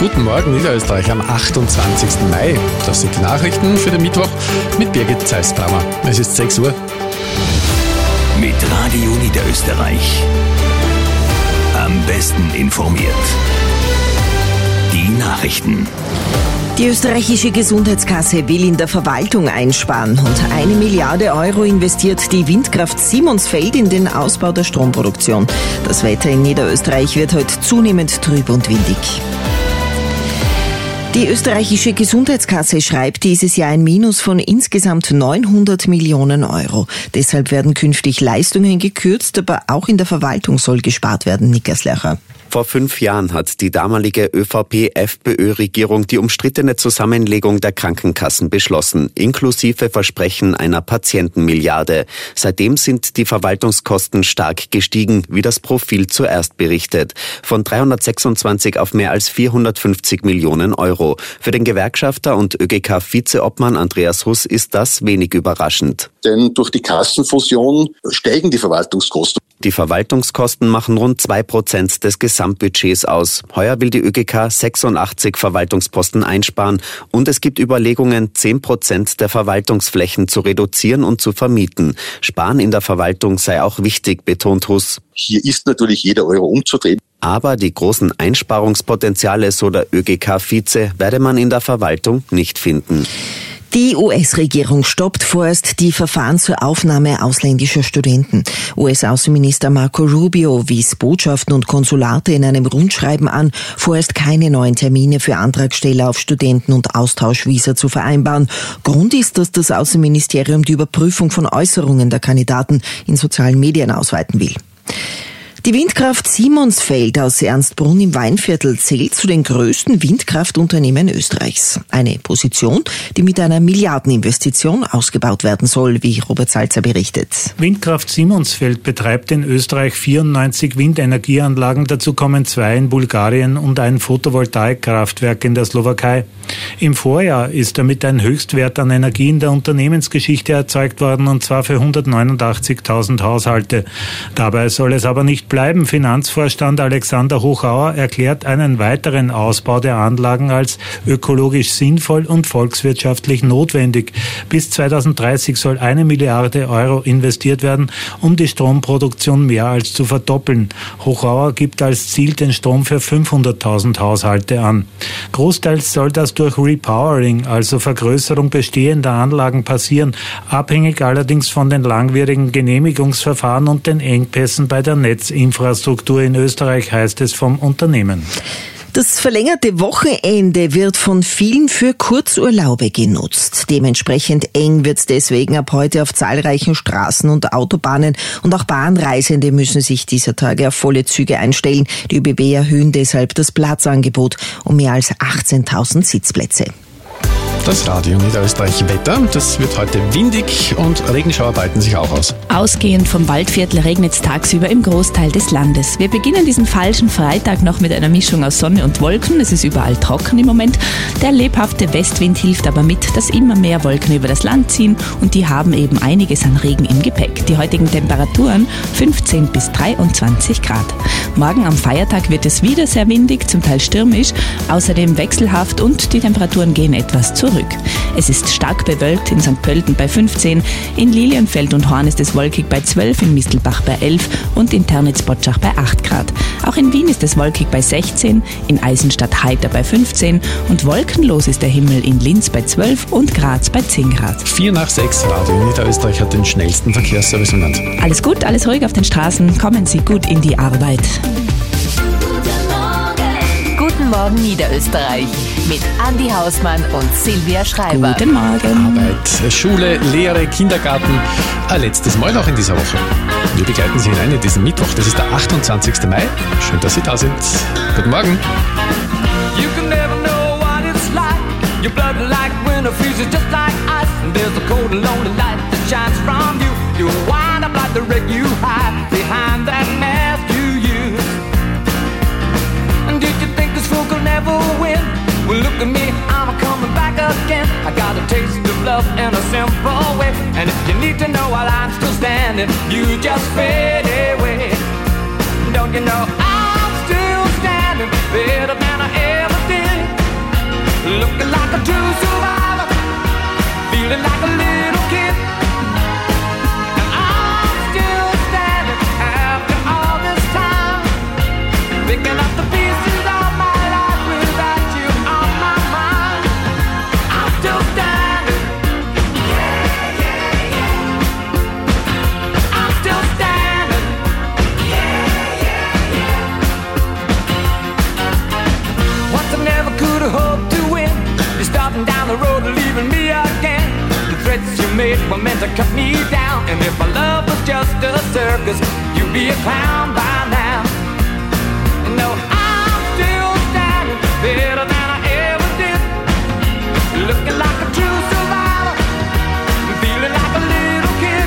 Guten Morgen Niederösterreich am 28. Mai. Das sind die Nachrichten für den Mittwoch mit Birgit Zeissbrammer. Es ist 6 Uhr. Mit Radio Niederösterreich. Am besten informiert. Die Nachrichten. Die österreichische Gesundheitskasse will in der Verwaltung einsparen und 1 Milliarde Euro investiert die Windkraft Simonsfeld in den Ausbau der Stromproduktion. Das Wetter in Niederösterreich wird heute zunehmend trüb und windig. Die österreichische Gesundheitskasse schreibt dieses Jahr ein Minus von insgesamt 900 Millionen Euro. Deshalb werden künftig Leistungen gekürzt, aber auch in der Verwaltung soll gespart werden, Nickerslöcher. Vor 5 Jahren hat die damalige ÖVP-FPÖ-Regierung die umstrittene Zusammenlegung der Krankenkassen beschlossen, inklusive Versprechen einer Patientenmilliarde. Seitdem sind die Verwaltungskosten stark gestiegen, wie das Profil zuerst berichtet. Von 326 auf mehr als 450 Millionen Euro. Für den Gewerkschafter und ÖGK-Vizeobmann Andreas Huss ist das wenig überraschend. Denn durch die Kassenfusion steigen die Verwaltungskosten. Die Verwaltungskosten machen rund 2% des Gesamtbudgets aus. Heuer will die ÖGK 86 Verwaltungsposten einsparen und es gibt Überlegungen, 10% der Verwaltungsflächen zu reduzieren und zu vermieten. Sparen in der Verwaltung sei auch wichtig, betont Huss. Hier ist natürlich jeder Euro umzudrehen. Aber die großen Einsparungspotenziale, so der ÖGK-Vize, werde man in der Verwaltung nicht finden. Die US-Regierung stoppt vorerst die Verfahren zur Aufnahme ausländischer Studenten. US-Außenminister Marco Rubio wies Botschaften und Konsulate in einem Rundschreiben an, vorerst keine neuen Termine für Antragsteller auf Studenten- und Austauschvisa zu vereinbaren. Grund ist, dass das Außenministerium die Überprüfung von Äußerungen der Kandidaten in sozialen Medien ausweiten will. Die Windkraft Simonsfeld aus Ernstbrunn im Weinviertel zählt zu den größten Windkraftunternehmen Österreichs. Eine Position, die mit einer Milliardeninvestition ausgebaut werden soll, wie Robert Salzer berichtet. Windkraft Simonsfeld betreibt in Österreich 94 Windenergieanlagen, dazu kommen 2 in Bulgarien und ein Photovoltaikkraftwerk in der Slowakei. Im Vorjahr ist damit ein Höchstwert an Energie in der Unternehmensgeschichte erzeugt worden, und zwar für 189.000 Haushalte. Dabei soll es aber nicht bleiben. Finanzvorstand Alexander Hochauer erklärt einen weiteren Ausbau der Anlagen als ökologisch sinnvoll und volkswirtschaftlich notwendig. Bis 2030 soll 1 Milliarde Euro investiert werden, um die Stromproduktion mehr als zu verdoppeln. Hochauer gibt als Ziel den Strom für 500.000 Haushalte an. Großteils soll das durch Repowering, also Vergrößerung bestehender Anlagen, passieren, abhängig allerdings von den langwierigen Genehmigungsverfahren und den Engpässen bei der Netzinfrastruktur in Österreich, heißt es vom Unternehmen. Das verlängerte Wochenende wird von vielen für Kurzurlaube genutzt. Dementsprechend eng wird es deswegen ab heute auf zahlreichen Straßen und Autobahnen, und auch Bahnreisende müssen sich dieser Tage auf volle Züge einstellen. Die ÖBB erhöhen deshalb das Platzangebot um mehr als 18.000 Sitzplätze. Das Radio Niederösterreich Wetter. Das wird heute windig und Regenschauer breiten sich auch aus. Ausgehend vom Waldviertel regnet es tagsüber im Großteil des Landes. Wir beginnen diesen falschen Freitag noch mit einer Mischung aus Sonne und Wolken. Es ist überall trocken im Moment. Der lebhafte Westwind hilft aber mit, dass immer mehr Wolken über das Land ziehen, und die haben eben einiges an Regen im Gepäck. Die heutigen Temperaturen 15 bis 23 Grad. Morgen am Feiertag wird es wieder sehr windig, zum Teil stürmisch, außerdem wechselhaft, und die Temperaturen gehen etwas zurück. Es ist stark bewölkt, in St. Pölten bei 15, in Lilienfeld und Horn ist es wolkig bei 12, in Mistelbach bei 11 und in Ternitz-Botschach bei 8 Grad. Auch in Wien ist es wolkig bei 16, in Eisenstadt heiter bei 15 und wolkenlos ist der Himmel in Linz bei 12 und Graz bei 10 Grad. 4 nach 6, Radio Niederösterreich hat den schnellsten Verkehrsservice im Land. Alles gut, alles ruhig auf den Straßen, kommen Sie gut in die Arbeit. Guten Morgen Niederösterreich mit Andi Hausmann und Silvia Schreiber. Guten Morgen. Arbeit, Schule, Lehre, Kindergarten. Ein letztes Mal noch in dieser Woche. Wir begleiten Sie hinein in diesen Mittwoch. Das ist der 28. Mai. Schön, dass Sie da sind. Guten Morgen. You can never know what it's like. Your blood like winter freezes just like ice. And there's a cold and lonely light that shines from you. You wind up like the wreck you hide behind that mask you use. And did you think this fool could never win? Well, look at me, I'm coming back again. I got a taste of love in a simple way. And if you need to know while I'm still standing, you just fade away. Don't you know I'm still standing better than I ever did? looking like a true survivor, feeling like a little kid. And I'm still standing after all this time, picking up the pieces of my life without you on my mind. I'm still standing. I'm still standing. Once I never could have hoped to win. You're starting down the road and leaving me again. The threats you made were meant to cut me down. And if my love was just a circus, you'd be a clown by now. And no, I'm still standing better than I ever did, looking like a true survivor, feeling like a little kid.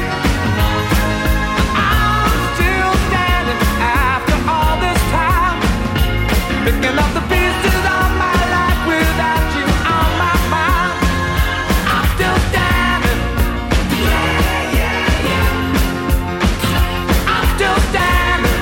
I'm still standing after all this time, picking up the pieces of my life without you on my mind. I'm still standing. I'm still standing.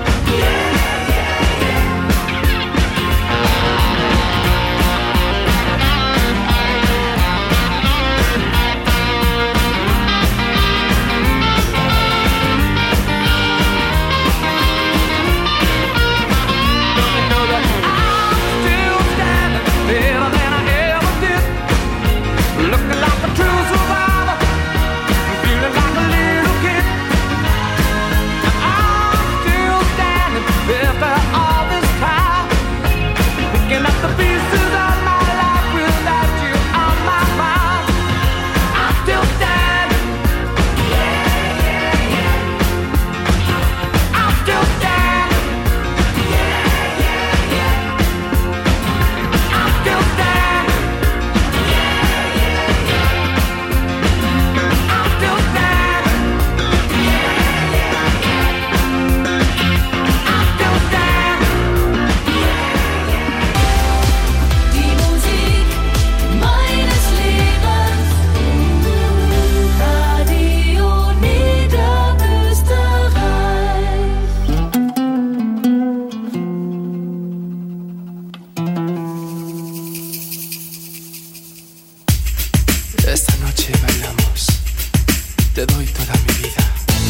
Esta noche bailamos, te doy toda mi vida.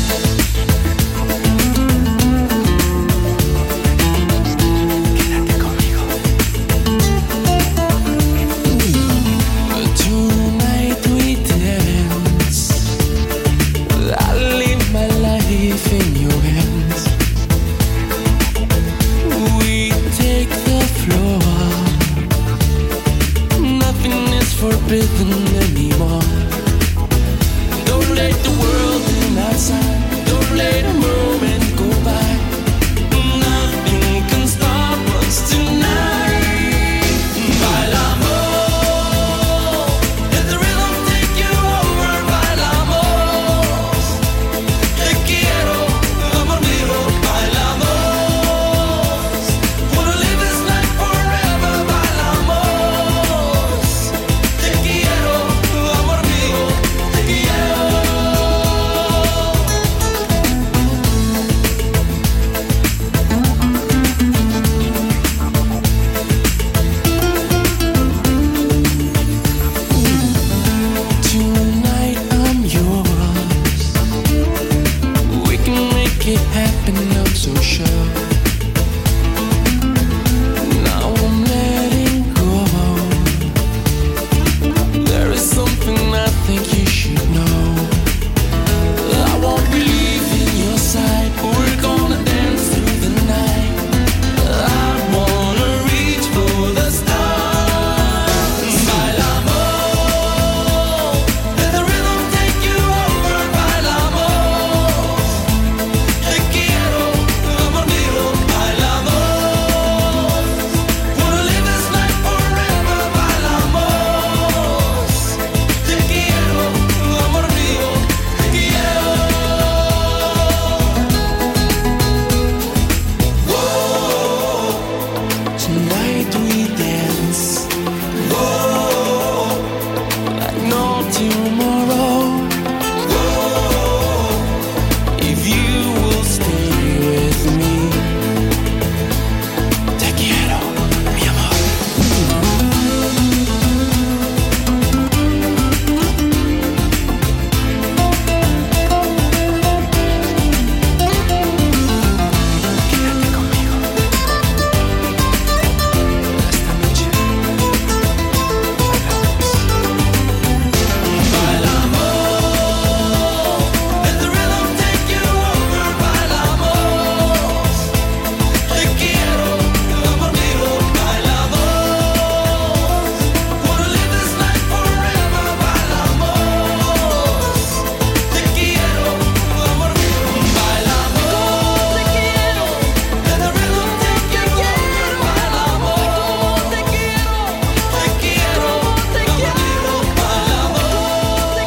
Quédate conmigo. Tonight we dance, I leave my life in your hands. We take the floor, nothing is forbidden anymore. Don't let the world in outside, don't let a moment go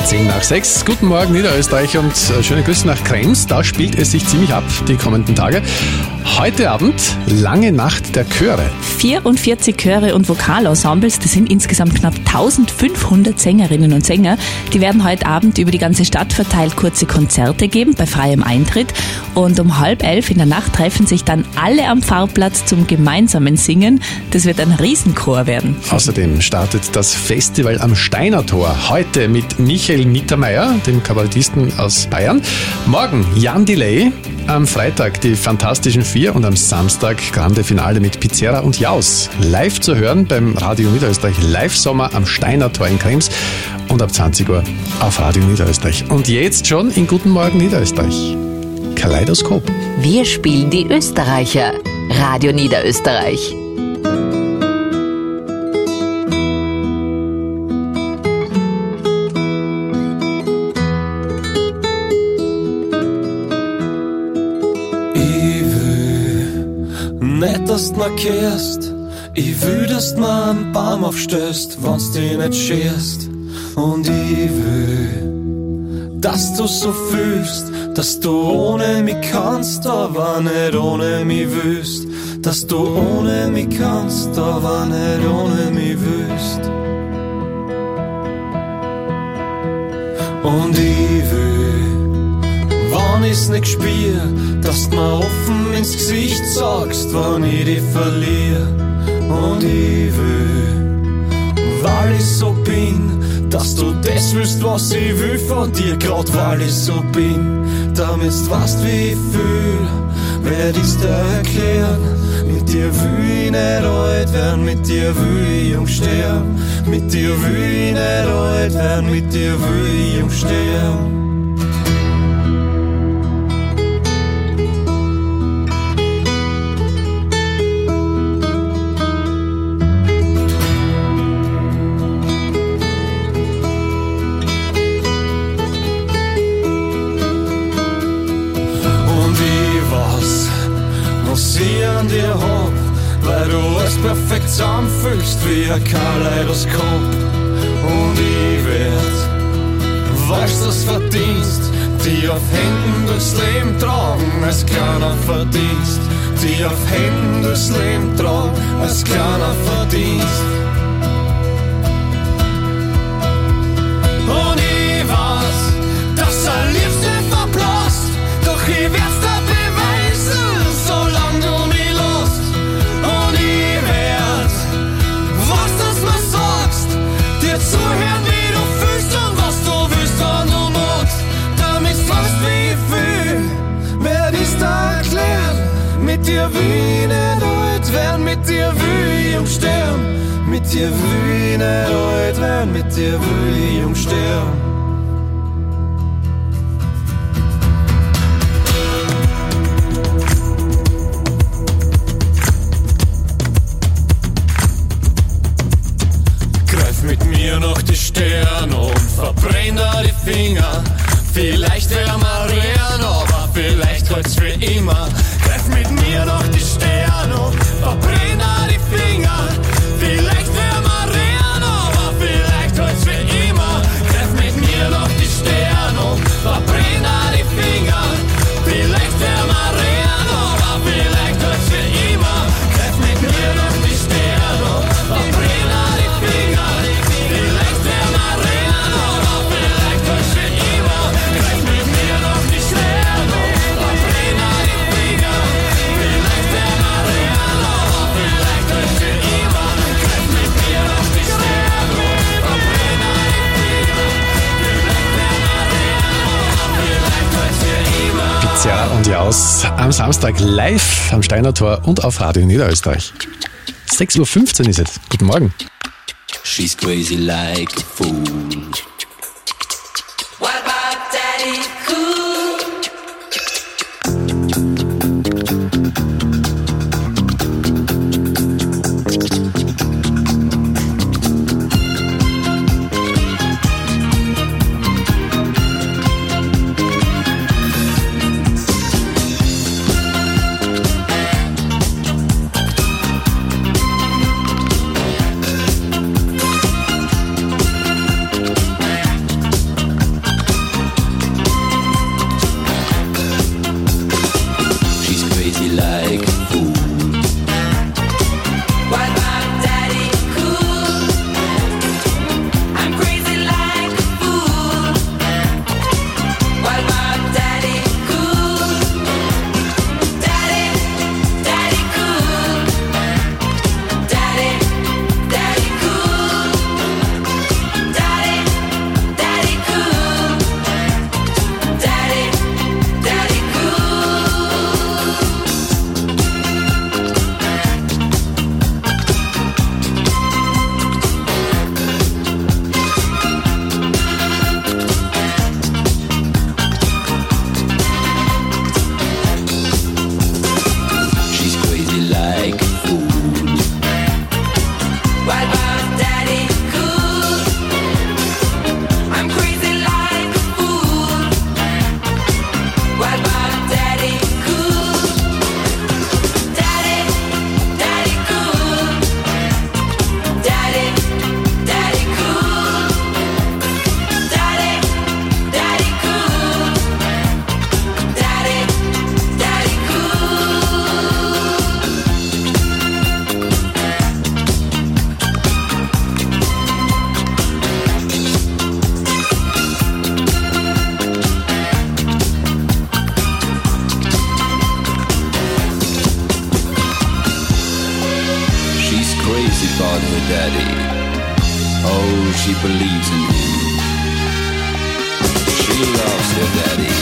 10:10. Guten Morgen Niederösterreich und schöne Grüße nach Krems. Da spielt es sich ziemlich ab die kommenden Tage. Heute Abend lange Nacht der Chöre. 44 Chöre und Vokalensembles, das sind insgesamt knapp 1500 Sängerinnen und Sänger. Die werden heute Abend über die ganze Stadt verteilt kurze Konzerte geben, bei freiem Eintritt. Und um 10:30 in der Nacht treffen sich dann alle am Pfarrplatz zum gemeinsamen Singen. Das wird ein Riesenchor werden. Außerdem startet das Festival am Steiner Tor heute mit Michael Mittermeier, dem Kabarettisten aus Bayern. Morgen Jan Delay, am Freitag die Fantastischen Vier und am Samstag Grande Finale mit Pizzerra und Jaus. Live zu hören beim Radio Niederösterreich Live-Sommer am Steiner Tor in Krems und ab 20 Uhr auf Radio Niederösterreich. Und jetzt schon in Guten Morgen Niederösterreich. Kaleidoskop. Wir spielen die Österreicher. Radio Niederösterreich. Nicht, dass du mir kehrst, ich will, dass du mir einen Baum aufstößt, wenn's dich nicht scherst. Und ich will, dass du so fühlst, dass du ohne mich kannst, aber nicht ohne mich willst. Dass du ohne mich kannst, aber nicht ohne mich willst. Und ich will, wenn ich's nicht spür, dass du mir offen ins Gesicht sagst, wenn ich dich verliere. Und ich will, weil ich so bin, dass du das willst, was ich will von dir, grad weil ich so bin. Damit du weißt, wie ich fühl, werd ich's dir erklären. Mit dir will ich nicht alt werden, mit dir will ich jung sterben. Mit dir will ich nicht alt werden, mit dir will ich jung sterben. An dir hab, weil du alles perfekt zusammenfühlst wie ein Kaleidoskop. Und ich werd, weil's das verdienst, die auf Händen durchs Leben tragen, als kleiner Verdienst. Die auf Händen durchs Leben tragen, als kleiner Verdienst. Und ich weiß, dass er Liebste verblasst, doch ich werd's dir beweisen, solange du mich lässt. Und ich werd, was das mir sagst, dir zuhören, wie du fühlst und was du willst, wenn du magst. Damit du weißt, wie ich fühl, werd ich's dir erklären. Mit dir will ich nicht alt werden, mit dir will ich jung sterben. Mit dir will ich nicht alt werden, mit dir will ich jung sterben. Mit mir noch die Sterne und verbrenn da die Finger. Vielleicht wär mal rein, aber vielleicht heut's für immer. Greif mit mir noch die Sterne und verbrenn da die Finger. Vielleicht wär mal rein, aber vielleicht heut's für immer. Greif mit mir noch die Sterne und verbrenn da die Finger. Vielleicht wär mal rein, aber vielleicht heut's für immer. Greif mit mir noch die Sterne und verbrenn da die Finger. Vielleicht wär mal rein, aber vielleicht heut's für immer. Greif mit mir noch die Sterne und verbrenn da die Finger. Vielleicht wär mal rein, aber vielleicht heut's für immer. Greif mit mir noch die Sterne und verbrenn da die Finger. Vielleicht wär mal rein, aber vielleicht heut's für immer. Pizzerra und Jaus am Samstag live am Steiner Tor und auf Radio Niederösterreich. 6:15 Uhr ist es. Guten Morgen. She's crazy like a fool. What about Daddy Cool? her daddy. Oh, she believes in him. She loves her daddy.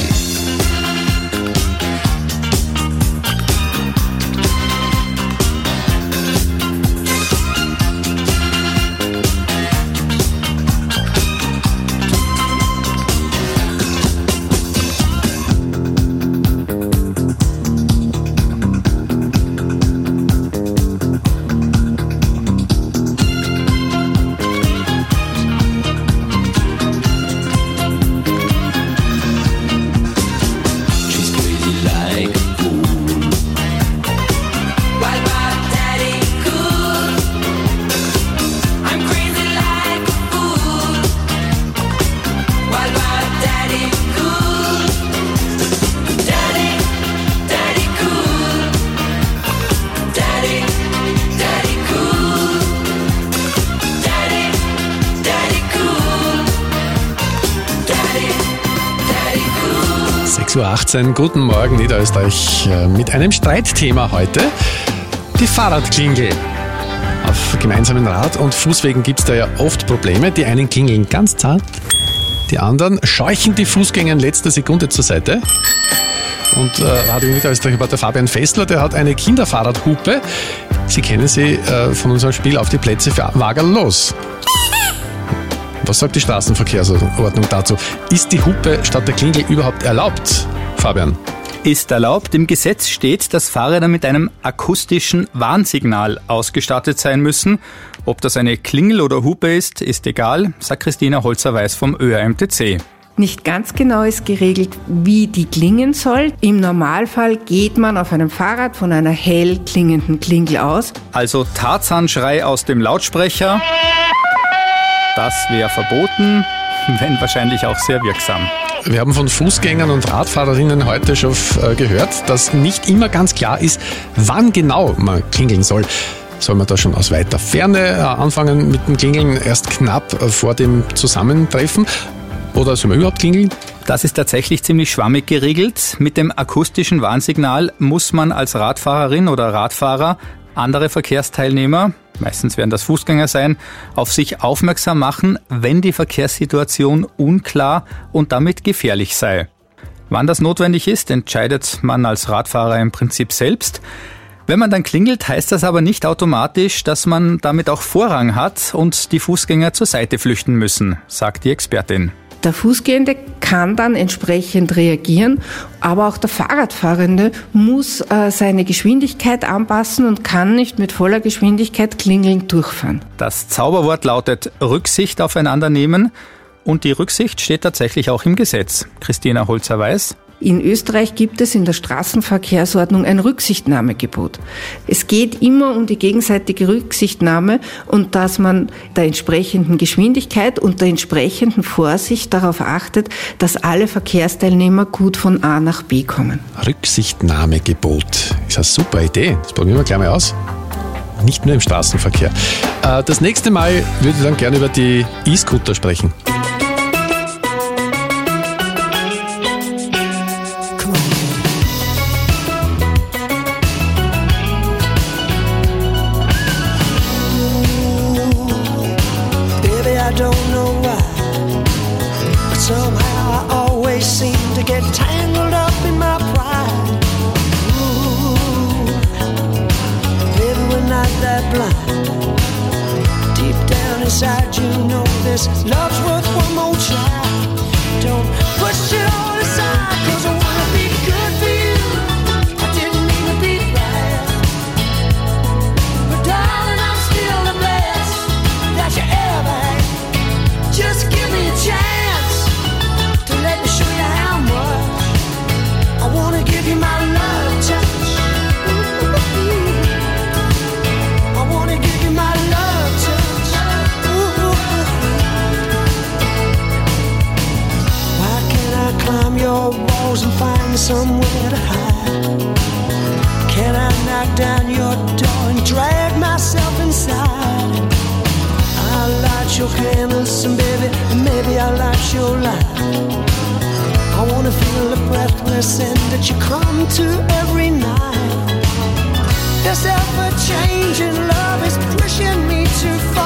Uhr 18. Guten Morgen Niederösterreich mit einem Streitthema heute. Die Fahrradklingel. Auf gemeinsamen Rad- und Fußwegen gibt es da ja oft Probleme. Die einen klingeln ganz zart, die anderen scheuchen die Fußgänger in letzter Sekunde zur Seite. Und Radio Niederösterreich war der Fabian Fessler, der hat eine Kinderfahrradhupe. Sie kennen sie von unserem Spiel Auf die Plätze für Wagerl los. Was sagt die Straßenverkehrsordnung dazu? Ist die Hupe statt der Klingel überhaupt erlaubt, Fabian? Ist erlaubt. Im Gesetz steht, dass Fahrräder mit einem akustischen Warnsignal ausgestattet sein müssen. Ob das eine Klingel oder Hupe ist egal, sagt Christina Holzer-Weiß vom ÖAMTC. Nicht ganz genau ist geregelt, wie die klingen soll. Im Normalfall geht man auf einem Fahrrad von einer hell klingenden Klingel aus. Also Tarzanschrei aus dem Lautsprecher. Das wäre verboten, wenn wahrscheinlich auch sehr wirksam. Wir haben von Fußgängern und Radfahrerinnen heute schon gehört, dass nicht immer ganz klar ist, wann genau man klingeln soll. Soll man da schon aus weiter Ferne anfangen mit dem Klingeln, erst knapp vor dem Zusammentreffen? Oder soll man überhaupt klingeln? Das ist tatsächlich ziemlich schwammig geregelt. Mit dem akustischen Warnsignal muss man als Radfahrerin oder Radfahrer andere Verkehrsteilnehmer, meistens werden das Fußgänger sein, auf sich aufmerksam machen, wenn die Verkehrssituation unklar und damit gefährlich sei. Wann das notwendig ist, entscheidet man als Radfahrer im Prinzip selbst. Wenn man dann klingelt, heißt das aber nicht automatisch, dass man damit auch Vorrang hat und die Fußgänger zur Seite flüchten müssen, sagt die Expertin. Der Fußgehende kann dann entsprechend reagieren, aber auch der Fahrradfahrende muss seine Geschwindigkeit anpassen und kann nicht mit voller Geschwindigkeit klingelnd durchfahren. Das Zauberwort lautet Rücksicht aufeinander nehmen und die Rücksicht steht tatsächlich auch im Gesetz. Christina Holzer-Weiß. In Österreich gibt es in der Straßenverkehrsordnung ein Rücksichtnahmegebot. Es geht immer um die gegenseitige Rücksichtnahme und dass man der entsprechenden Geschwindigkeit und der entsprechenden Vorsicht darauf achtet, dass alle Verkehrsteilnehmer gut von A nach B kommen. Rücksichtnahmegebot ist eine super Idee. Das probieren wir gleich mal aus. Nicht nur im Straßenverkehr. Das nächste Mal würde ich dann gerne über die E-Scooter sprechen. Inside you know this love's worth one more try. Don't push it all aside, 'cause I wanna be good for you. I didn't mean to be right, but darling, I'm still the best that you ever had. Just give me a chance to let me show you how much I wanna give you my love touch. I wanna give you my love touch. Climb your walls and find somewhere to hide. Can I knock down your door and drag myself inside? I'll light your candles and baby, maybe I'll light your light. I wanna feel the breathless end that you come to every night. This ever-changing love is pushing me to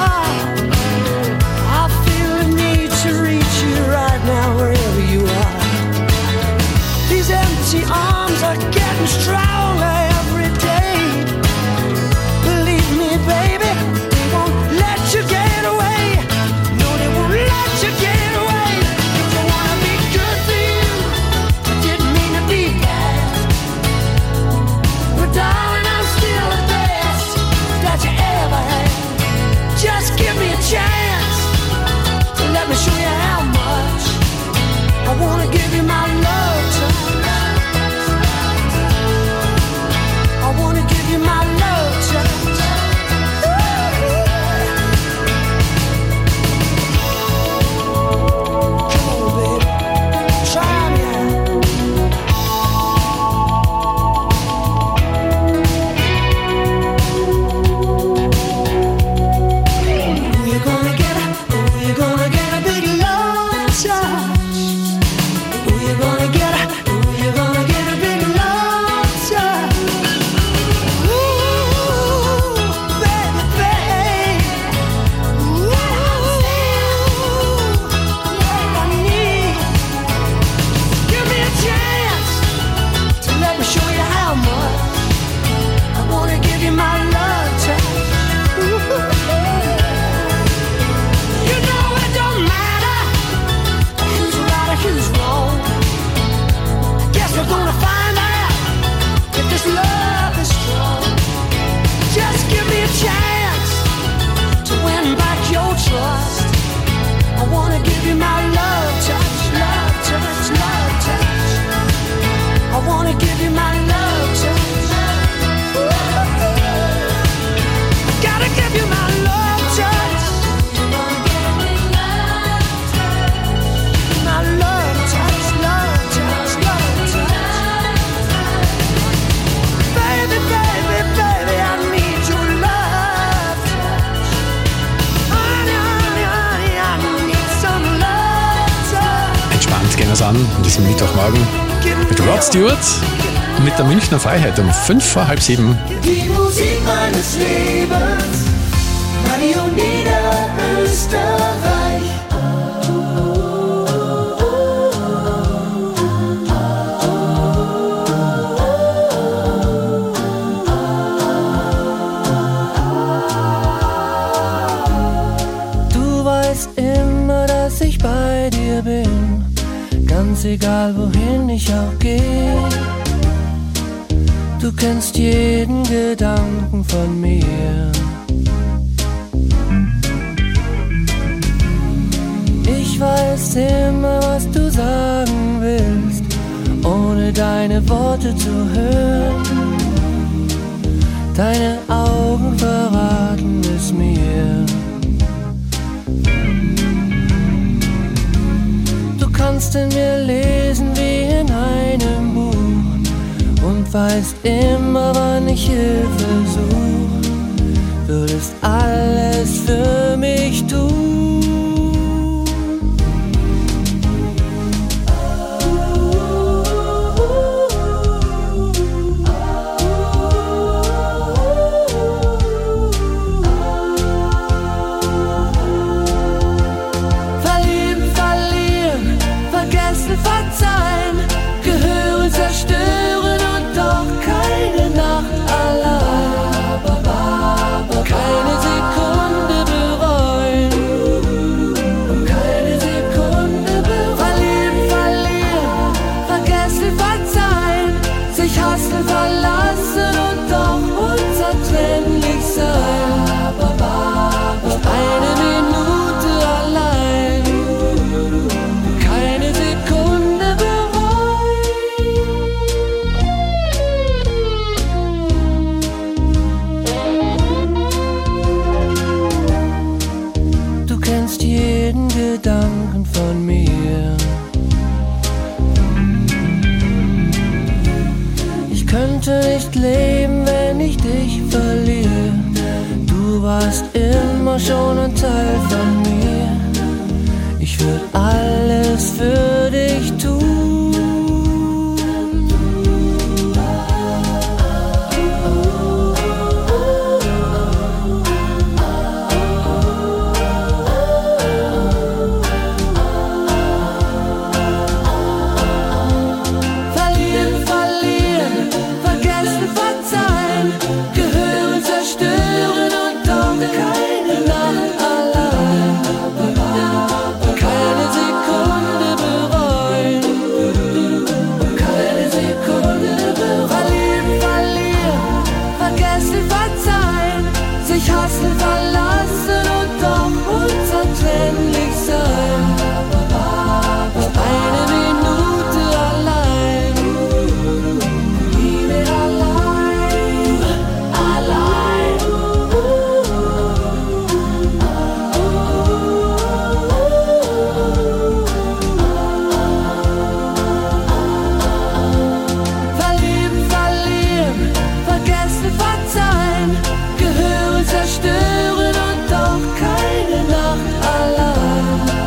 fangen wir an diesem Mittwochmorgen mit Rod Stewart und mit der Münchner Freiheit um 6:55. Die Musik meines Lebens, Radio Niederösterreich. Du weißt immer, dass ich bei dir bin, ganz egal wohin ich auch gehe. Du kennst jeden Gedanken von mir. Ich weiß immer, was du sagen willst, ohne deine Worte zu hören. Deine Augen verraten es mir. Du kannst in mir lesen wie in einem Buch und weißt immer, wann ich Hilfe such. Würdest alles für mich tun. Verlieben, verlieren, vergessen, verzeihen, gehören, zerstören und doch keine Nacht allein. Keine Sekunde bereuen, keine Sekunde bereuen. Verlieben, verlieren, vergessen, verzeihen, sich hassen, verlassen und doch unzertrennlich sein. Eine Minute allein, keine Sekunde bereuen. Du kennst jeden Gedanken von mir. Ich könnte nicht leben, wenn ich dich verliere. Du warst immer schon ein Teil von mir. Ich würde alles für dich tun. Verlieren, verlieren, vergessen, verzeihen, gehören, zerstören und doch keine Nacht allein. Keine Sekunde bereuen, keine Sekunde bereuen. Verlieren, verlieren, vergessen, verzeihen, sich hassen, verlassen und doch unzertrennlich sein. Eine Minute allein, nie mehr allein, allein. Verlieben, verlieren, vergessen, verzeihen, gehören, zerstören und doch keine Nacht allein.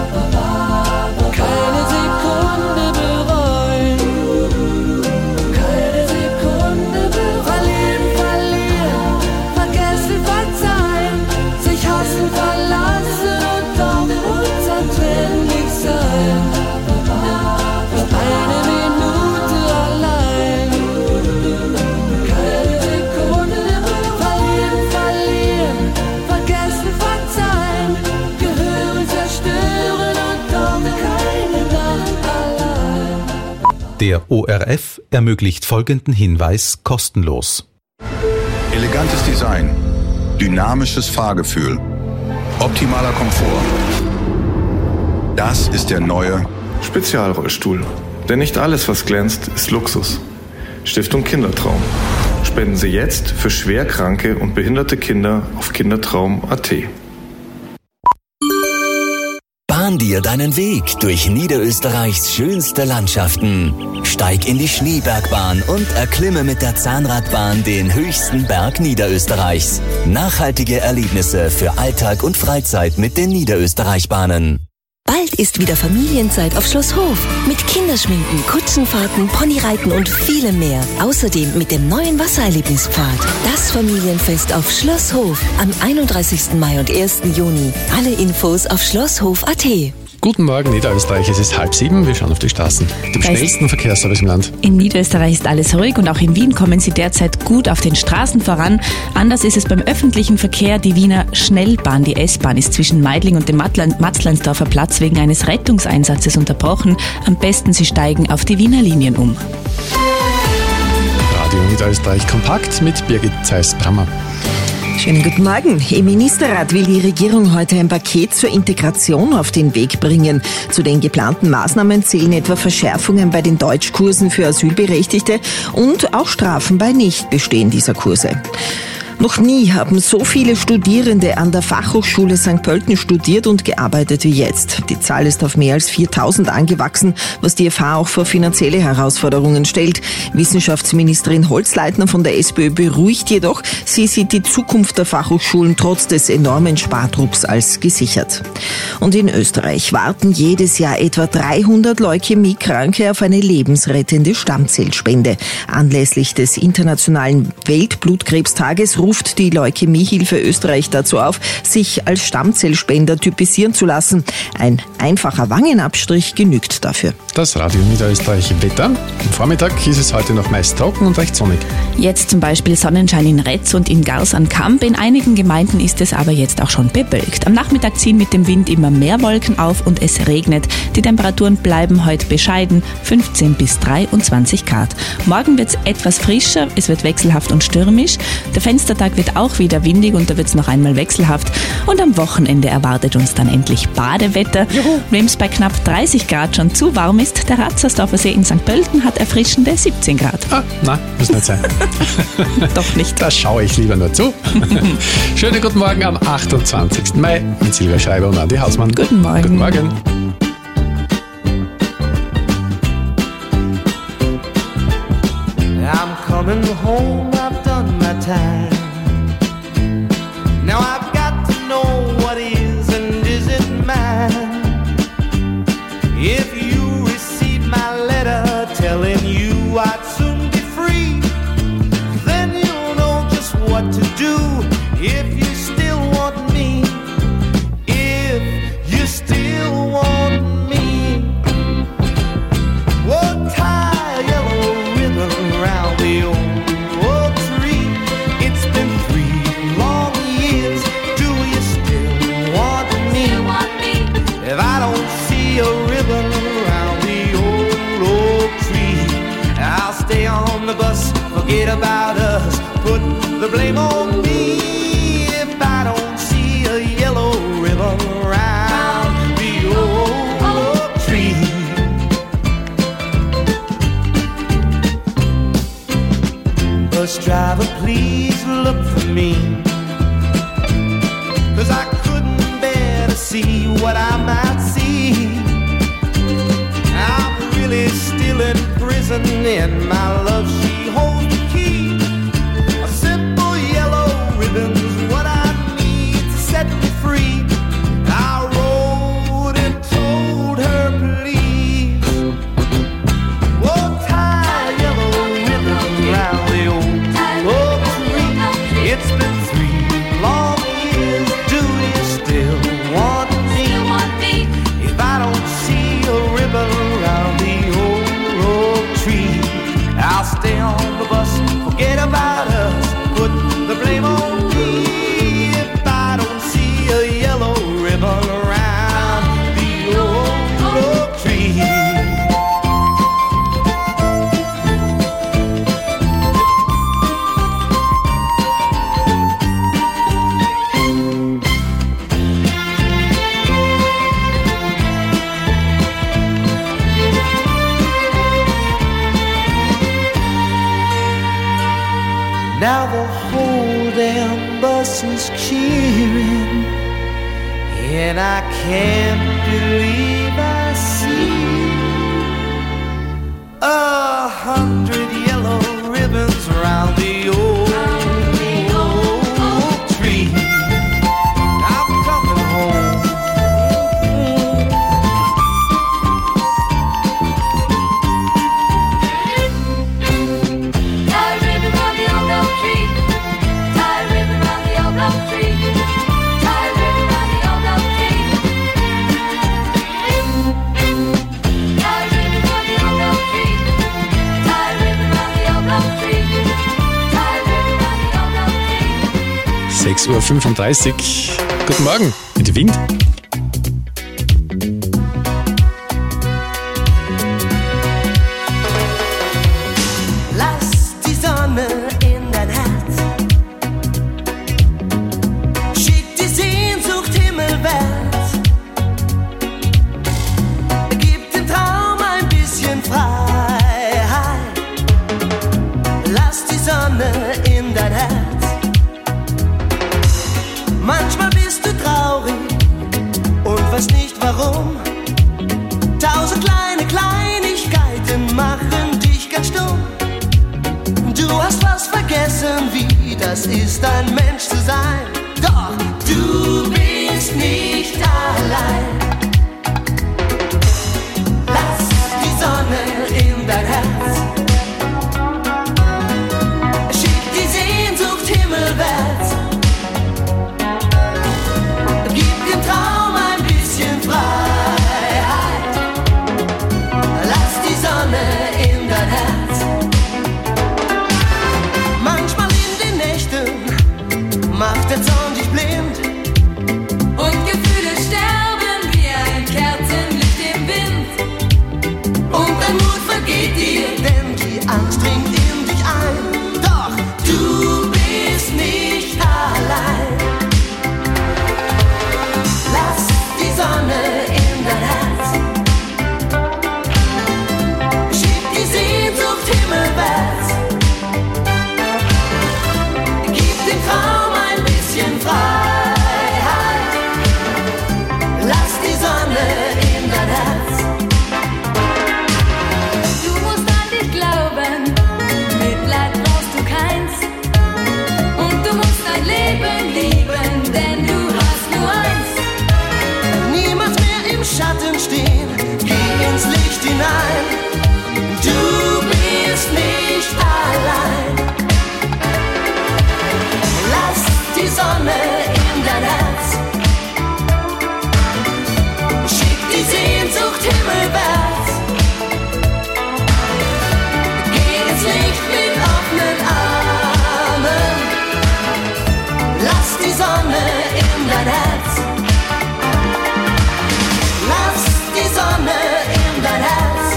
Keine Sekunde bereuen, keine Sekunde bereuen. Verlieben, verlieren, vergessen, verzeihen, sich hassen, verlassen und doch unzertrennlich sein. Eine Minute allein, keine Sekunde bereuen. Verlieben, verlieren, vergessen, verzeihen, gehören, zerstören und doch keine Nacht allein. Der ORF ermöglicht folgenden Hinweis kostenlos. Elegantes Design, dynamisches Fahrgefühl, optimaler Komfort. Das ist der neue Spezialrollstuhl. Denn nicht alles, was glänzt, ist Luxus. Stiftung Kindertraum. Spenden Sie jetzt für schwerkranke und behinderte Kinder auf kindertraum.at. Bahn dir deinen Weg durch Niederösterreichs schönste Landschaften. Steig in die Schneebergbahn und erklimme mit der Zahnradbahn den höchsten Berg Niederösterreichs. Nachhaltige Erlebnisse für Alltag und Freizeit mit den Niederösterreichbahnen. Bald ist wieder Familienzeit auf Schloss Hof. Mit Kinderschminken, Kutschenfahrten, Ponyreiten und vielem mehr. Außerdem mit dem neuen Wassererlebnispfad. Das Familienfest auf Schloss Hof am 31. Mai und 1. Juni. Alle Infos auf schlosshof.at. Guten Morgen, Niederösterreich. Es ist 6:30. Wir schauen auf die Straßen. Dem schnellsten Verkehrsservice im Land. In Niederösterreich ist alles ruhig und auch in Wien kommen Sie derzeit gut auf den Straßen voran. Anders ist es beim öffentlichen Verkehr. Die Wiener Schnellbahn, die S-Bahn, ist zwischen Meidling und dem Matzleinsdorfer Platz wegen eines Rettungseinsatzes unterbrochen. Am besten Sie steigen auf die Wiener Linien um. Radio Niederösterreich kompakt mit Birgit Zeiss-Brammer. Schönen guten Morgen. Im Ministerrat will die Regierung heute ein Paket zur Integration auf den Weg bringen. Zu den geplanten Maßnahmen zählen etwa Verschärfungen bei den Deutschkursen für Asylberechtigte und auch Strafen bei Nichtbestehen dieser Kurse. Noch nie haben so viele Studierende an der Fachhochschule St. Pölten studiert und gearbeitet wie jetzt. Die Zahl ist auf mehr als 4.000 angewachsen, was die FH auch vor finanzielle Herausforderungen stellt. Wissenschaftsministerin Holzleitner von der SPÖ beruhigt jedoch, sie sieht die Zukunft der Fachhochschulen trotz des enormen Spardrucks als gesichert. Und in Österreich warten jedes Jahr etwa 300 Leukämiekranke auf eine lebensrettende Stammzellspende. Anlässlich des Internationalen Weltblutkrebstages ruft die Leukämiehilfe Österreich dazu auf, sich als Stammzellspender typisieren zu lassen. Ein einfacher Wangenabstrich genügt dafür. Das Radio Niederösterreich Wetter. Am Vormittag ist es heute noch meist trocken und recht sonnig. Jetzt zum Beispiel Sonnenschein in Retz und in Gars an Kamp. In einigen Gemeinden ist es aber jetzt auch schon bewölkt. Am Nachmittag ziehen mit dem Wind immer mehr Wolken auf und es regnet. Die Temperaturen bleiben heute bescheiden, 15 bis 23 Grad. Morgen wird es etwas frischer, es wird wechselhaft und stürmisch. Der Fenstertag wird auch wieder windig und da wird es noch einmal wechselhaft. Und am Wochenende erwartet uns dann endlich Badewetter. Wem es bei knapp 30 Grad schon zu warm ist, der Ratzersdorfer See in St. Pölten hat erfrischende 17 Grad. Nein, muss nicht sein. Doch nicht. Da schaue ich lieber nur zu. Schönen guten Morgen am 28. Mai mit Silvia Schreiber und Andi Hausmann. Guten Morgen. Guten Morgen. I'm coming home, I've done my time. Now I've got to know what is and isn't mine. If you receive my letter telling you I'd soon be free, then you'll know just what to do if you still want me. If you still want me. Whoa, tie a yellow ribbon around the old tree. It's been 3 long years. Do you still want me? If I don't see a ribbon around the old tree, I'll stay on the bus, forget about us, put the blame on me. If I don't see a yellow ribbon around the old tree. Bus driver, please look for me, 'cause I couldn't bear to see what I might see. I'm really still in prison and my love, she holds the key. A simple yellow ribbon's what I need to set me free. I wrote and told her, please, oh, tie a yellow ribbon round the old tree. It's been 3 long years. Do you still want me? If I don't see a ribbon around the old tree, I'll stay on the bus, forget about us, put the blame on me. If I don't see a yellow ribbon around the old tree. Now the whole damn bus is cheering, and I can't believe I see 100 yellow ribbons around the old tree. I'm coming home. 6:35 Uhr. Guten Morgen mit Wind. Lass die Sonne in dein Herz. Schick die Sehnsucht himmelwärts. Gib dem Traum ein bisschen Freiheit. Lass die Sonne in dein Herz. Manchmal bist du traurig und weißt nicht warum. 1000 kleine Kleinigkeiten machen dich ganz stumm. Du hast was vergessen, wie das ist, ein Mensch zu sein. Doch du bist nicht allein. Lass die Sonne in dein Herz. Schick die Sehnsucht himmelwärts. Gib dem Traum ein bisschen Freiheit. Lass die Sonne in dein Herz. Manchmal in den Nächten macht der Zorn dich blind. Und Gefühle sterben wie ein Kerzenlicht im Wind. Und dein Mut vergeht dir, denn die Angst dringt in dich ein. Doch du bist nicht allein. Lass die Sonne in dein Herz. Schick die Sehnsucht himmelwärts. Gib dem Traum ein bisschen Freiheit. Lass die Sonne in dein Herz. Du musst an dich glauben, Mitleid brauchst du keins. Und du musst dein Leben lieben, denn du hast nur eins. Niemals mehr im Schatten stehen, geh ins Licht hinein. Du bist nicht allein. Lass die Sonne in dein Herz. Schick die Sehnsucht himmelwärts. Geh ins Licht mit offenen Armen. Lass die Sonne in dein Herz. Lass die Sonne in dein Herz.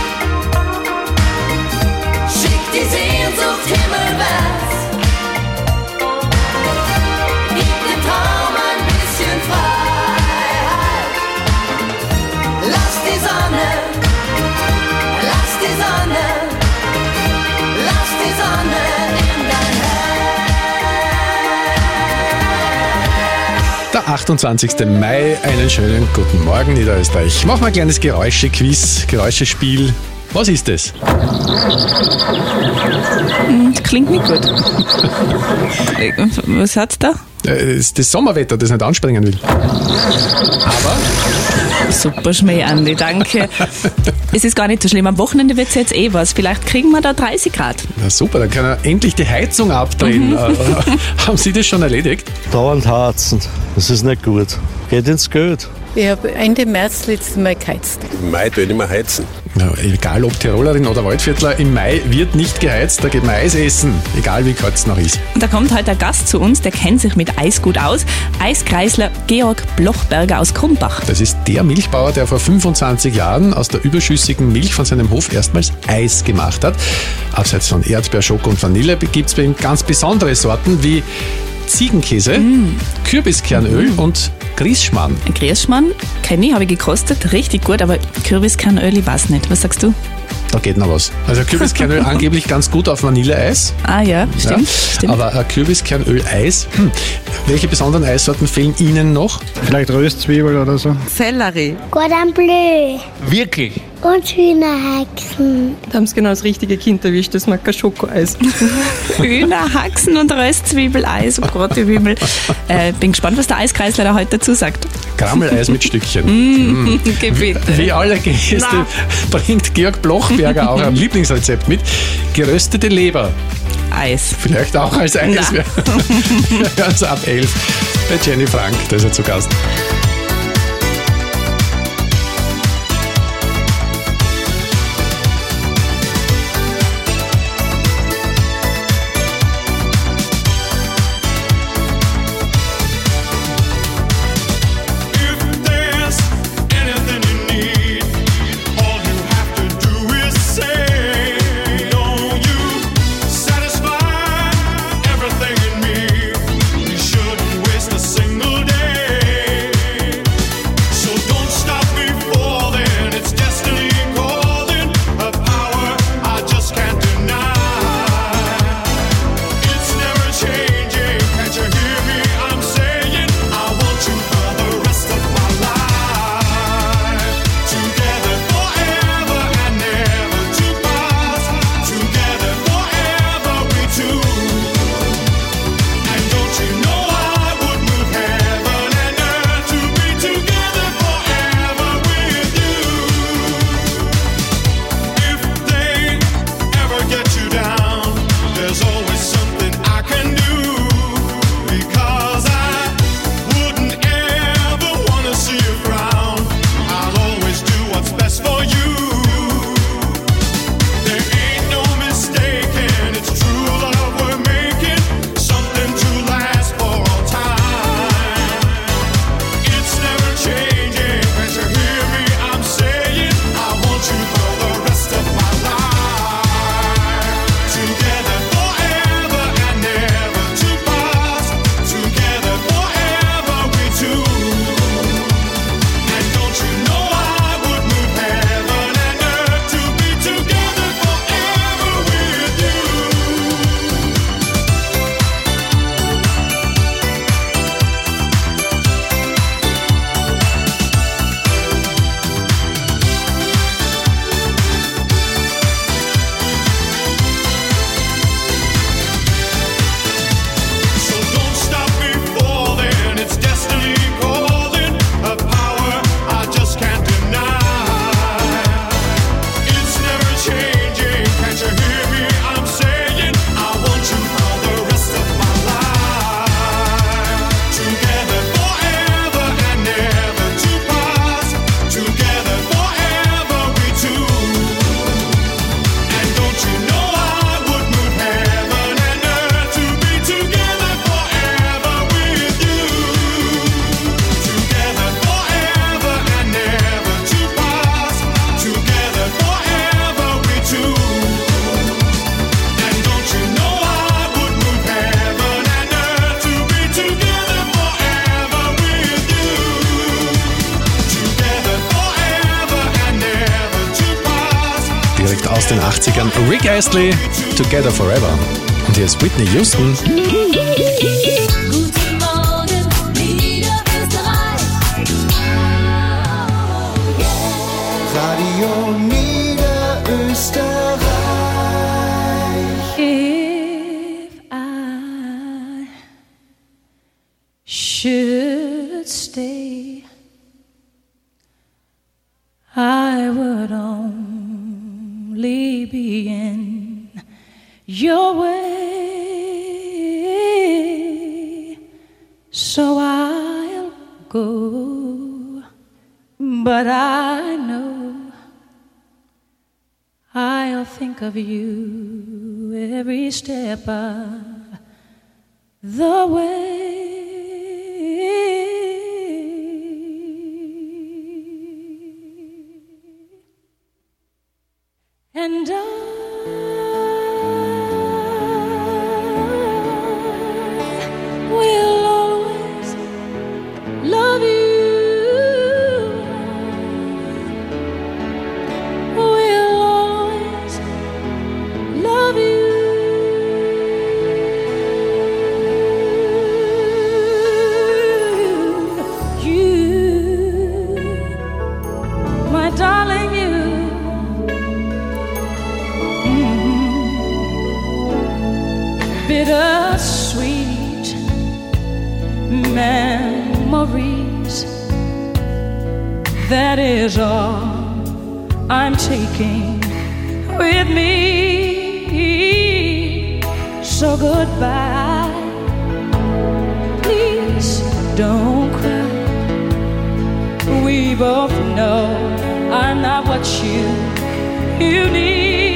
Schick die Sehnsucht himmelwärts. Gib dem Traum ein bisschen Freiheit. Lass die Sonne, lass die Sonne, lass die Sonne in dein Herz. Der 28. Mai, einen schönen guten Morgen Niederösterreich. Machen wir ein kleines Geräusche-Quiz, Geräuschespiel. Was ist das? Klingt nicht gut. Was hat's da? Das ist das Sommerwetter, das nicht anspringen will. Aber super Schmäh, Andi, danke. Es ist gar nicht so schlimm. Am Wochenende wird es jetzt eh was. Vielleicht kriegen wir da 30 Grad. Na super, dann können wir endlich die Heizung abdrehen. Haben Sie das schon erledigt? Dauernd heizen, das ist nicht gut. Geht ins Geld. Ich habe Ende März letztes Mal geheizt. Im Mai tue ich nicht mehr heizen. Ja, egal ob Tirolerin oder Waldviertler, im Mai wird nicht geheizt, da geht man Eis essen, egal wie kalt es noch ist. Und da kommt heute ein Gast zu uns, der kennt sich mit Eis gut aus. Eiskreisler Georg Blochberger aus Krumbach. Das ist der Milchbauer, der vor 25 Jahren aus der überschüssigen Milch von seinem Hof erstmals Eis gemacht hat. Abseits von Erdbeer, Schoko und Vanille gibt es bei ihm ganz besondere Sorten wie Ziegenkäse, Kürbiskernöl und Grießschmarrn. Grießschmarrn kenne ich, habe ich gekostet, richtig gut, aber Kürbiskernöl, ich weiß nicht. Was sagst du? Da geht noch was. Also Kürbiskernöl angeblich ganz gut auf Vanilleeis. Ah ja, stimmt. Stimmt. Aber Kürbiskernöl-Eis, welche besonderen Eissorten fehlen Ihnen noch? Vielleicht Röstzwiebel oder so. Sellerie. Cordon Bleu. Wirklich? Und Hühnerhaxen. Da haben sie genau das richtige Kind erwischt, das mag kein Schokoeis. Hühnerhaxen und Röstzwiebeleis, oh Gott im Himmel. Bin gespannt, was der Eiskreisler da heute dazu sagt. Grammeleis mit Stückchen. Wie alle Gäste bringt Georg Blochberger auch ein Lieblingsrezept mit. Geröstete Leber. Eis. Vielleicht auch als Eis. Also ab 11 bei Jenny Frank, da ist er zu Gast. aus den 80ern. Rick Astley, Together Forever. Und hier ist Whitney Houston. Radio Niederösterreich. If I should stay, I would only be in your way, so I'll go, but I know I'll think of you every step of the way. And I will always love you. Will always love you. You, my darling, you. Bittersweet memories, that is all I'm taking with me. So goodbye, please don't cry. We both know I'm not what you need.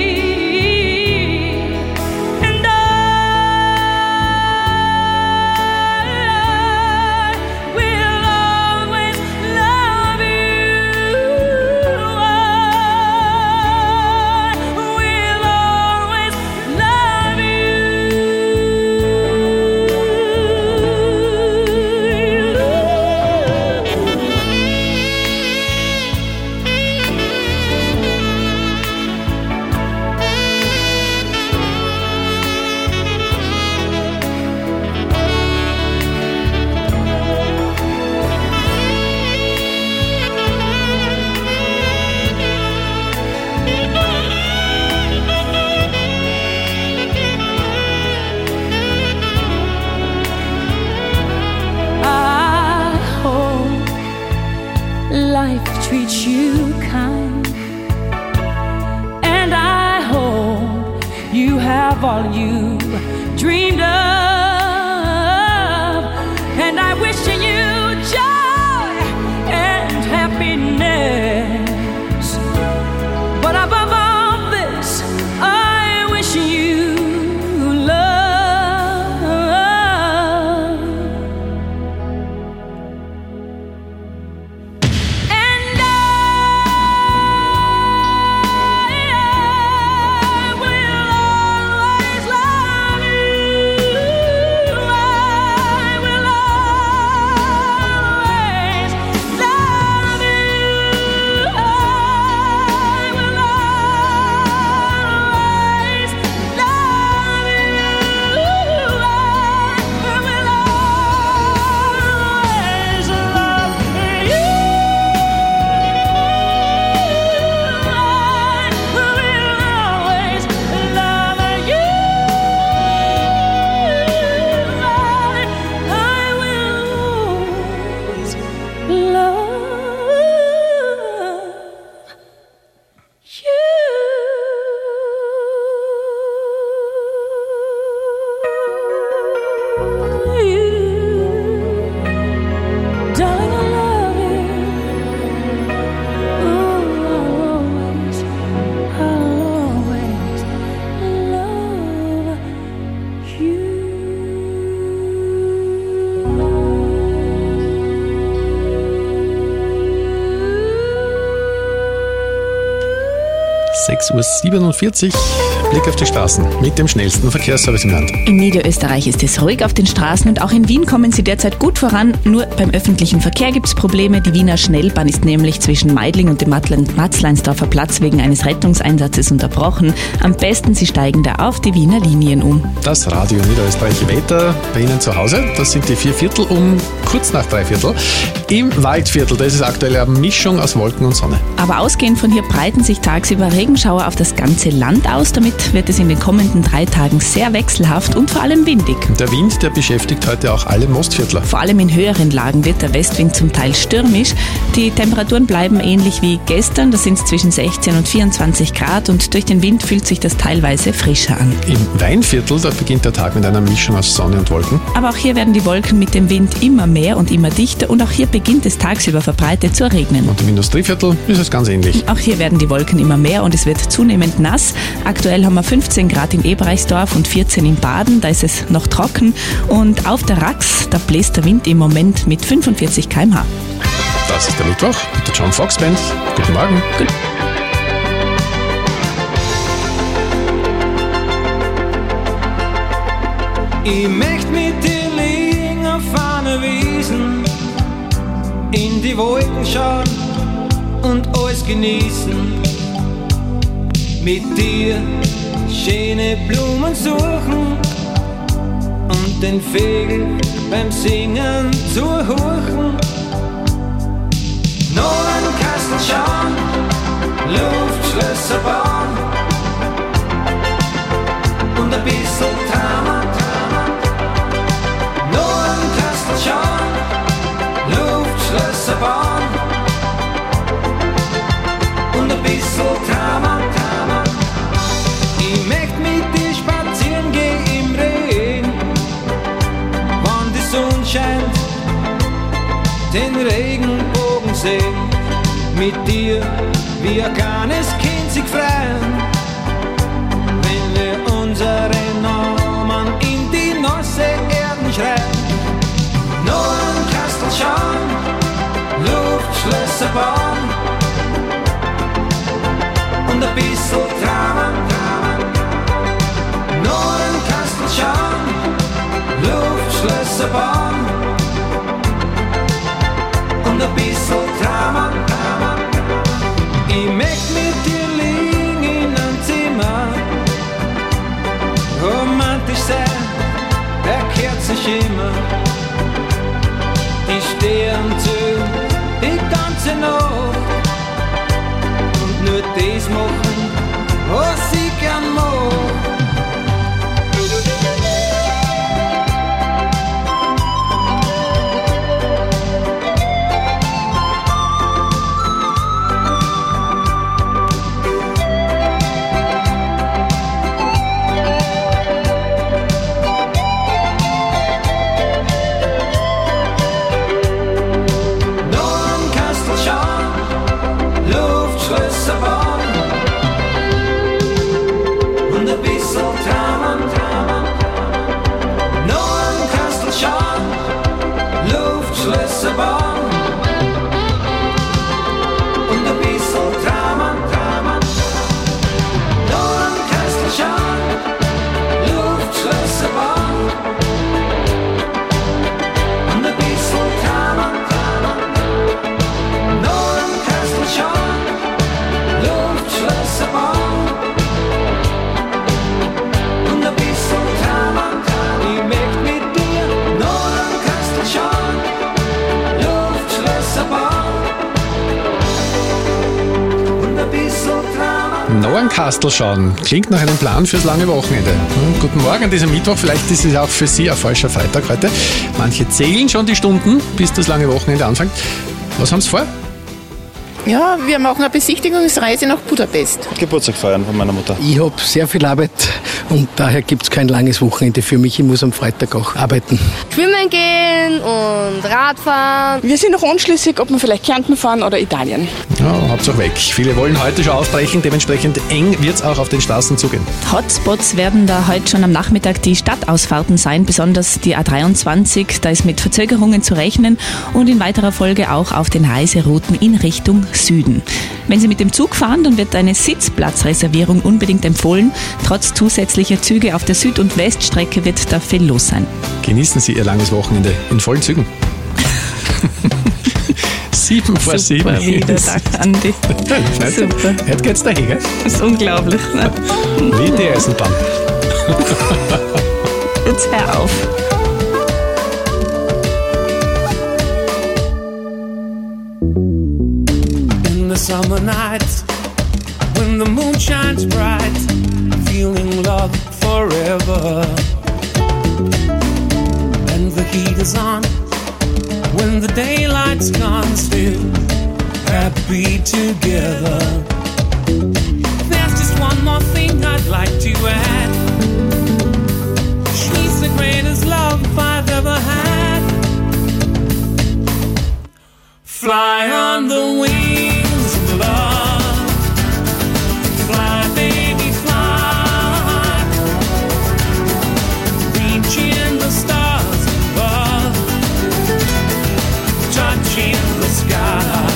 Life treats you kind, and I hope you have all you dreamed of, and I wish you joy and happiness, but above all this I wish you love. Uhr 47. Blick auf die Straßen mit dem schnellsten Verkehrsservice im Land. In Niederösterreich ist es ruhig auf den Straßen und auch in Wien kommen sie derzeit gut voran. Nur beim öffentlichen Verkehr gibt es Probleme. Die Wiener Schnellbahn ist nämlich zwischen Meidling und dem Matzleinsdorfer Platz wegen eines Rettungseinsatzes unterbrochen. Am besten, Sie steigen da auf die Wiener Linien um. Das Radio Niederösterreich Wetter bei Ihnen zu Hause. Das sind die 4/4 um kurz nach 3/4. Im Waldviertel, da ist es aktuell eine Mischung aus Wolken und Sonne. Aber ausgehend von hier breiten sich tagsüber Regenschauer auf das ganze Land aus. Damit wird es in den kommenden 3 Tagen sehr wechselhaft und vor allem windig. Der Wind, der beschäftigt heute auch alle Mostviertler. Vor allem in höheren Lagen wird der Westwind zum Teil stürmisch. Die Temperaturen bleiben ähnlich wie gestern. Das sind zwischen 16 und 24 Grad und durch den Wind fühlt sich das teilweise frischer an. Im Weinviertel, da beginnt der Tag mit einer Mischung aus Sonne und Wolken. Aber auch hier werden die Wolken mit dem Wind immer mehr und immer dichter und auch hier beginnt es tagsüber verbreitet zu regnen. Und im Industrieviertel ist es ganz ähnlich. Auch hier werden die Wolken immer mehr und es wird zunehmend nass. Aktuell haben wir 15 Grad in Ebereichsdorf und 14 in Baden, da ist es noch trocken. Und auf der Rax, da bläst der Wind im Moment mit 45 km/h. Das ist der Mittwoch mit der John Fox Band. Guten Morgen. Gut. Ich möcht mit dir liegen auf einer Wiesen, in die Wolken schauen und alles genießen. Mit dir schöne Blumen suchen und den Vögel beim Singen zuhören. Noch ein Kastel schauen, Luftschlösser bauen und ein bisschen Trauma. Noch ein Kastel schauen, Luftschlösser bauen und ein bisschen Trauma. Ich möcht mit dir spazieren gehen im Regen, wann die Sonne scheint, den Regenbogen sehen. Mit dir wie ein kleines Kind sich freuen, wenn wir unsere Namen in die nasse Erden schreiben. Noch ein Kastel schauen, Luftschlösser bauen und ein bisschen Trauma. Noch ein Kastel schauen, Luftschlösser bauen und ein bisschen Trauma. Ich möcht mit dir liegen in einem Zimmer, romantisch sein, der Kerzenschimmer. Die Sterne zählen die ganze Nacht und nur das machen, was ich gern mag. Noch ein Kastel schauen. Klingt nach einem Plan fürs lange Wochenende. Guten Morgen an diesem Mittwoch. Vielleicht ist es auch für Sie ein falscher Freitag heute. Manche zählen schon die Stunden, bis das lange Wochenende anfängt. Was haben Sie vor? Ja, wir machen eine Besichtigungsreise nach Budapest. Geburtstag feiern von meiner Mutter. Ich habe sehr viel Arbeit und daher gibt es kein langes Wochenende für mich. Ich muss am Freitag auch arbeiten. Schwimmen gehen und Radfahren. Wir sind noch unschlüssig, ob wir vielleicht Kärnten fahren oder Italien. Ja, Hauptsache weg. Viele wollen heute schon aufbrechen, dementsprechend eng wird es auch auf den Straßen zugehen. Hotspots werden da heute schon am Nachmittag die Stadtausfahrten sein, besonders die A23, da ist mit Verzögerungen zu rechnen und in weiterer Folge auch auf den Reiserouten in Richtung Süden. Wenn Sie mit dem Zug fahren, dann wird eine Sitzplatzreservierung unbedingt empfohlen. Trotz zusätzlicher Züge auf der Süd- und Weststrecke wird da viel los sein. Genießen Sie Ihr langes Wochenende in vollen Zügen. 7 vor 7. Super wieder, danke Andi. Super. Heute geht's dahin, gell? Das ist unglaublich. Ne? Wie die Eisenbahn. Jetzt hör auf. In the summer nights, when the moon shines bright, feeling love forever. And the heat is on, when the daylight's gone, still happy together. There's just one more thing I'd like to add. She's the greatest love I've ever had. Fly on the wings of love. Fly, baby, fly. Reaching the stars above. Touching the sky.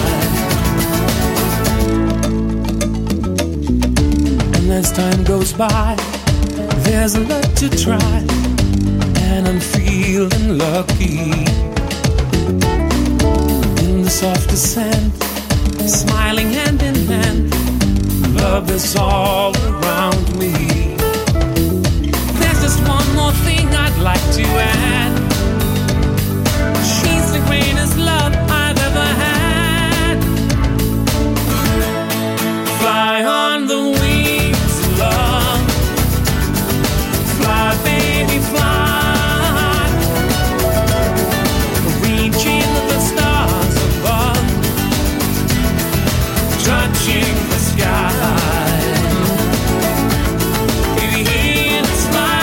And as time goes by, there's a lot to try. And I'm feeling lucky. In the softest sand, smiling hand in hand, love is all around me. There's just one more thing I'd like to add. She's the greatest love I've ever had. Fly on the wings of love. Fly, baby, fly. Reaching the stars above. Touching the sky. Baby, hear the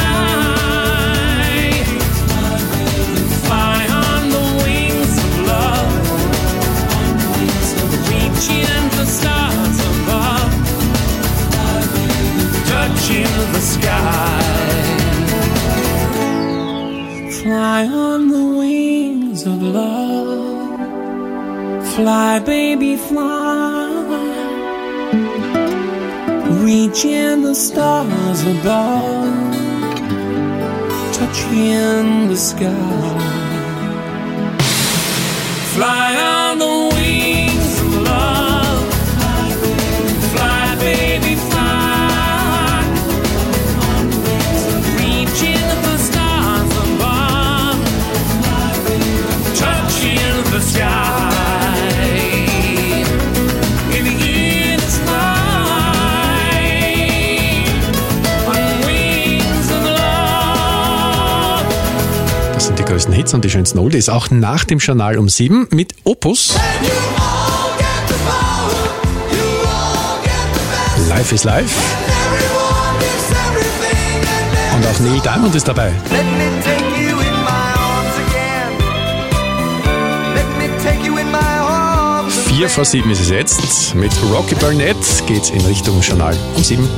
fly. Fly on the wings of love. Reaching the stars above. Touching the sky. Fly on the wings of love. Fly, baby, fly. Reaching the stars above. Touching the sky. Fly on the wings of love. Fly, baby, fly. Reaching the stars above. Touching the sky. In the air to fly. On wings of love. Das sind die größten Hits und die schönsten Oldies, auch nach dem Journal um 7 mit Opus. Life is Life. Und auch Neil Diamond ist dabei. 4 vor 7 ist es jetzt. Mit Rocky Burnett geht's in Richtung Journal um 7.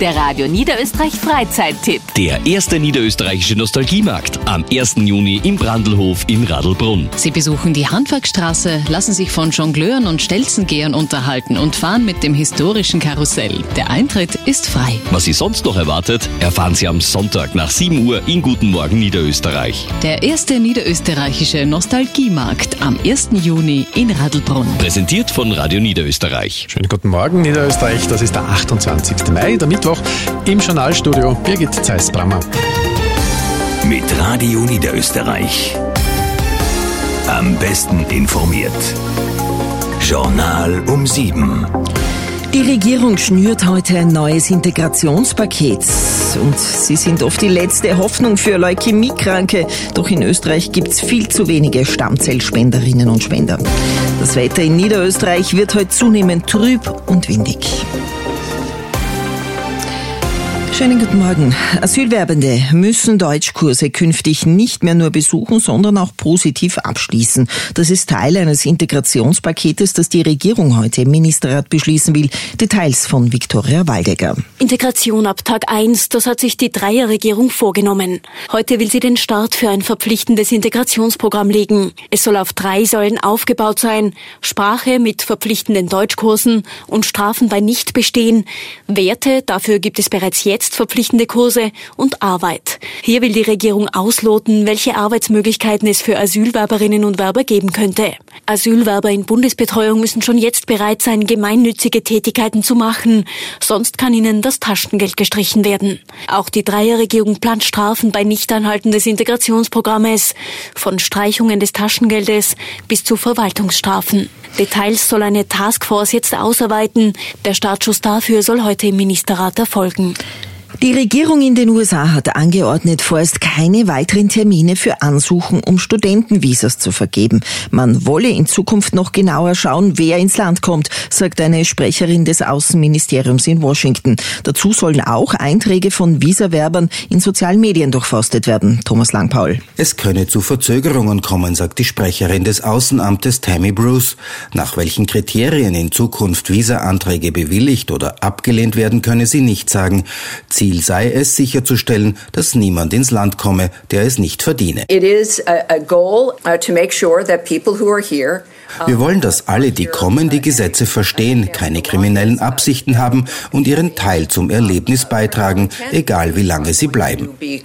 Der Radio Niederösterreich Freizeittipp. Der erste niederösterreichische Nostalgiemarkt am 1. Juni im Brandlhof in Radlbrunn. Sie besuchen die Handwerkstraße, lassen sich von Jongleuren und Stelzengehern unterhalten und fahren mit dem historischen Karussell. Der Eintritt ist frei. Was Sie sonst noch erwartet, erfahren Sie am Sonntag nach 7 Uhr in Guten Morgen Niederösterreich. Der erste niederösterreichische Nostalgiemarkt am 1. Juni in Radlbrunn. Präsentiert von Radio Niederösterreich. Schönen guten Morgen Niederösterreich, das ist der 28. Mai, der Mittwoch, im Journalstudio Birgit Zeiss-Brammer. Mit Radio Niederösterreich. Am besten informiert. Journal um 7. Die Regierung schnürt heute ein neues Integrationspaket. Und sie sind oft die letzte Hoffnung für Leukämiekranke. Doch in Österreich gibt's viel zu wenige Stammzellspenderinnen und Spender. Das Wetter in Niederösterreich wird heute zunehmend trüb und windig. Schönen guten Morgen. Asylwerbende müssen Deutschkurse künftig nicht mehr nur besuchen, sondern auch positiv abschließen. Das ist Teil eines Integrationspaketes, das die Regierung heute im Ministerrat beschließen will. Details von Viktoria Waldecker. Integration ab Tag 1, das hat sich die Dreierregierung vorgenommen. Heute will sie den Start für ein verpflichtendes Integrationsprogramm legen. Es soll auf 3 Säulen aufgebaut sein. Sprache mit verpflichtenden Deutschkursen und Strafen bei Nichtbestehen. Werte, dafür gibt es bereits jetzt verpflichtende Kurse und Arbeit. Hier will die Regierung ausloten, welche Arbeitsmöglichkeiten es für Asylwerberinnen und Werber geben könnte. Asylwerber in Bundesbetreuung müssen schon jetzt bereit sein, gemeinnützige Tätigkeiten zu machen, sonst kann ihnen das Taschengeld gestrichen werden. Auch die Dreierregierung plant Strafen bei Nichteinhalten des Integrationsprogrammes, von Streichungen des Taschengeldes bis zu Verwaltungsstrafen. Details soll eine Taskforce jetzt ausarbeiten. Der Startschuss dafür soll heute im Ministerrat erfolgen. Die Regierung in den USA hat angeordnet, vorerst keine weiteren Termine für Ansuchen um Studentenvisas zu vergeben. Man wolle in Zukunft noch genauer schauen, wer ins Land kommt, sagt eine Sprecherin des Außenministeriums in Washington. Dazu sollen auch Einträge von Visawerbern in sozialen Medien durchforstet werden. Thomas Langpaul. Es könne zu Verzögerungen kommen, sagt die Sprecherin des Außenamtes Tammy Bruce. Nach welchen Kriterien in Zukunft Visa-Anträge bewilligt oder abgelehnt werden, könne sie nicht sagen. Ziel sei es, sicherzustellen, dass niemand ins Land komme, der es nicht verdiene. It is a goal to make sure that people who are here Wir wollen, dass alle, die kommen, die Gesetze verstehen, keine kriminellen Absichten haben und ihren Teil zum Erlebnis beitragen, egal wie lange sie bleiben.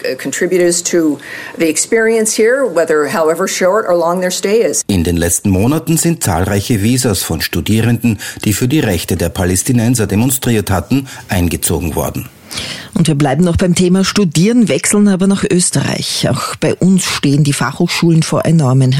In den letzten Monaten sind zahlreiche Visas von Studierenden, die für die Rechte der Palästinenser demonstriert hatten, eingezogen worden. Und wir bleiben noch beim Thema Studieren, wechseln aber nach Österreich. Auch bei uns stehen die Fachhochschulen vor enormen